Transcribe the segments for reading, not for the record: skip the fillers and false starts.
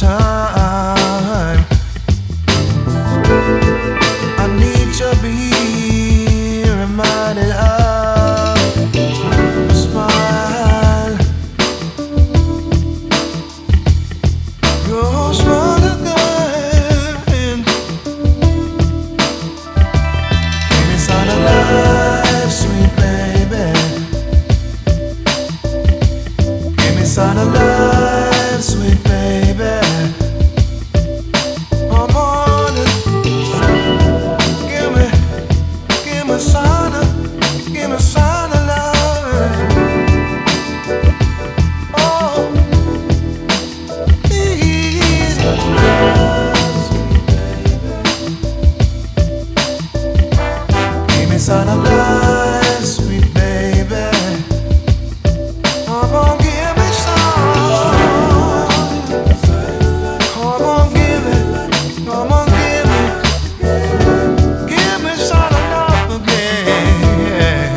summertime. I need to be reminded of a smile. Your smile again. Give me some of life, sweet baby. Give me some of life, sweet baby. I'm on it. Give me some of love. Oh, please. Give me some of life, sweet baby. Come on, give me some. Come on, give it. Come on, give me. Give me some of love again.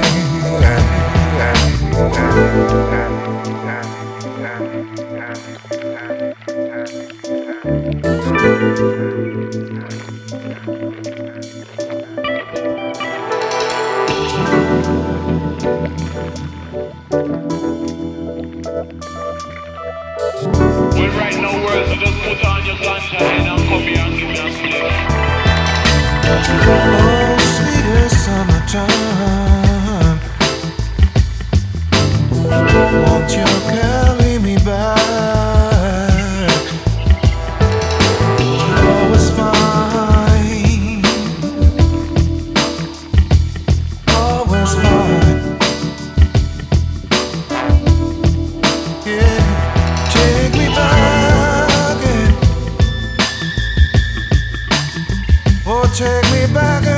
We write no words, so just put on your sunshine and come here and give me a split. Oh, sweetest summertime, won't you carry me back? Oh, it's fine. Oh, it's fine. Yeah, take me back. Oh, take me back.